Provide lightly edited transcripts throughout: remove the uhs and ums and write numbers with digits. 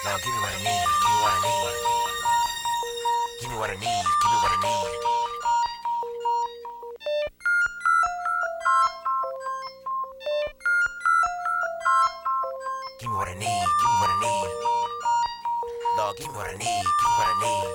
Now give me what I need, give me what I need. Give me what I need, give me what I need. Give me what I need, give me what I need. Dog, give me what I need, give me what I need.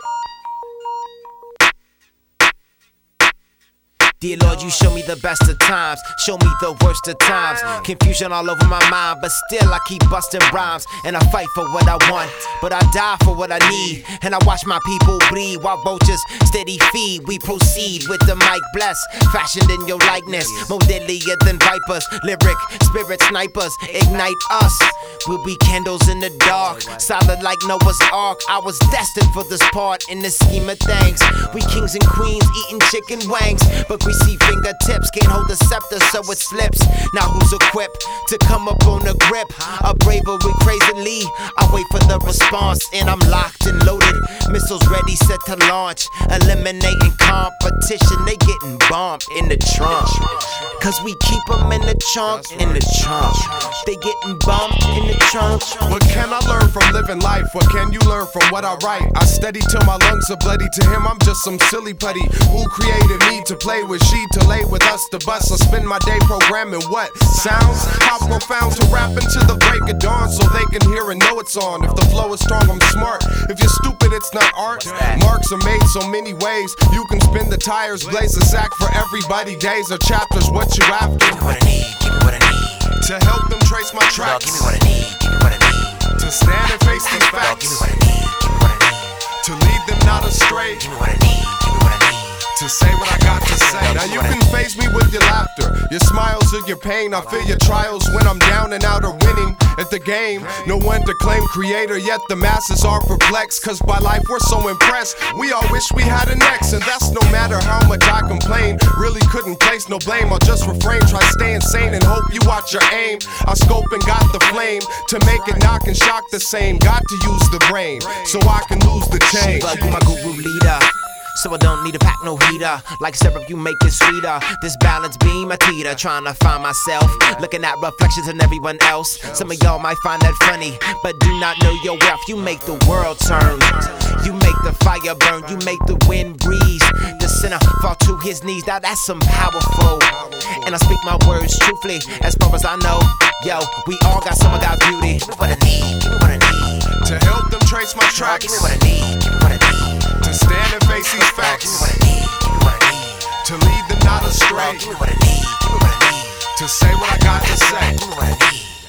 Dear Lord, you show me the best of times, show me the worst of times. Confusion all over my mind, but still I keep busting rhymes. And I fight for what I want, but I die for what I need. And I watch my people bleed while vultures steady feed. We proceed with the mic blessed, fashioned in your likeness. More deadlier than vipers, lyric spirit snipers. Ignite us, we'll be candles in the dark, solid like Noah's Ark. I was destined for this part in the scheme of things. We kings and queens eating chicken wings, but greasy fingertips can't hold the scepter, so it slips. Now who's equipped to come up on the grip? A bravery crazily, I wait for the response, and I'm locked and loaded. Missiles ready, set to launch. Eliminating competition, they getting bombed in the trunk. Cause we keep them in the trunk, in the trunk. They getting bumped in the trunk. What can I learn from living life? What can you learn from what I write? I steady till my lungs are bloody. To him I'm just some silly putty. Who created me to play with? She to lay with us, the bus. I spend my day programming what sounds. How profound to rap into the break of dawn, so they can hear and know it's on. If the flow is strong, I'm smart. If you're stupid, it's not art. Marks are made so many ways. You can spin the tires, blaze a sack for everybody. Days or chapters, what you after? Give me what I need, give me what I need. To help them trace my Dog, tracks. give me what I need, give me what I need. To stand and face these Dog, give me facts. what I need, give me what I need. To lead them not astray. Give me what I need, give me what I need. To say what I got to say. Now you can face me with your laughter, your smiles or your pain. I feel your trials when I'm down and out or winning at the game. No one to claim creator, yet the masses are perplexed. Cause by life we're so impressed, we all wish we had an X. And that's no matter how much I complain. Really couldn't place no blame, I'll just refrain. Try staying sane and hope you watch your aim. I scope and got the flame to make it knock and shock the same. Got to use the brain so I can lose the chain. Shiva, you my guru leader, so I don't need to pack no heater. Like syrup, you make it sweeter. This balance beam a teeter, trying to find myself, looking at reflections in everyone else. Some of y'all might find that funny, but do not know your wealth. You make the world turn, you make the fire burn, you make the wind breeze. The sinner fall to his knees, now that's some powerful. And I speak my words truthfully, as far as I know. Yo, we all got some of God's beauty. Give me what I need, give me what I need. To help them trace my tracks. Give me what I need, give me what I need. To stand and face these facts. Give me what I need, give me what I need. To lead them not astray. Give me what I need, give me what I need. To say what I got to say. Give me what I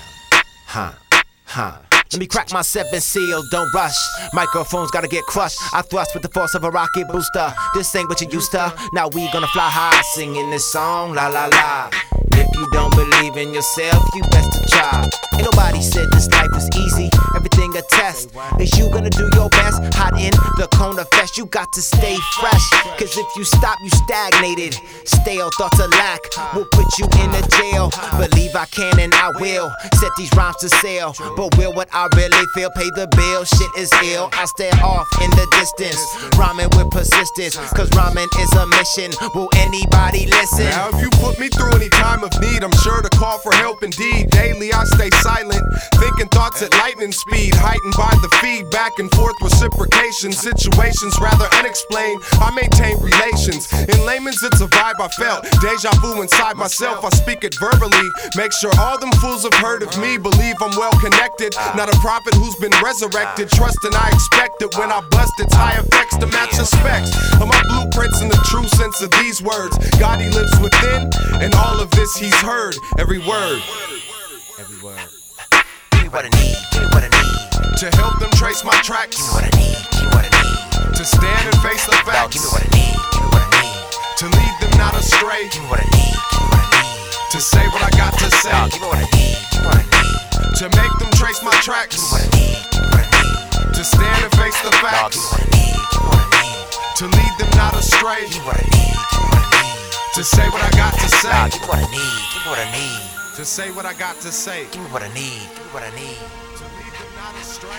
need. Let me crack my 7 seal, don't rush. Microphones gotta get crushed. I thrust with the force of a rocket booster. This ain't what you used to. Now we gonna fly high, singing this song, la la la. If you don't believe in yourself, you best to try. Ain't nobody said this life is easy, everything a test. Is you gonna do your best? Hot in the corner fest, you got to stay fresh. Cause if you stop, you stagnated. Stale thoughts of lack will put you in a jail. Believe I can and I will set these rhymes to sail. But will what I really feel pay the bill? Shit is ill, I stare off in the distance, rhyming with persistence. Cause rhyming is a mission, will anybody listen? Now if you put me through any time of need, I'm sure to call for help indeed. Daily I stay silent, thinking thoughts at lightning speed, heightened by the feed, back and forth reciprocation. Situations rather unexplained, I maintain relations. In layman's it's a vibe I felt, deja vu inside myself. I speak it verbally, make sure all them fools have heard of me. Believe I'm well connected, not a prophet who's been resurrected. Trust and I expect it when I bust its high effects to match the specs of my blueprints in the true sense of these words. God, he lives within, and all of this he's heard, every word. Every word. Give me what I need, give me what I need. To help them trace my tracks. Give me what I need, give me what I need. To stand and face the Dog, facts. give me what I need, give me what I need. To lead them not astray. Give me what I need, give me what I need. To say what I got to say. Dog, give me what I need, give me what I need. To make them trace my tracks. Give me what I need, give me what I need. To stand and face the Dog, facts. give me what I need, give me what I need. To lead them not astray. Give me what I need, give me what I need. To say what I got to say. Dog, give me what I need, give me what I need. To say what I got to say. Give me what I need, give me what I need. To lead them not astray.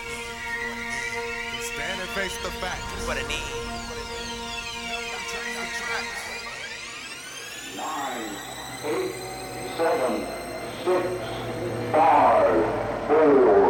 To stand and face the facts. Give me what I need. 9, 8, 7, 6, 5, 4,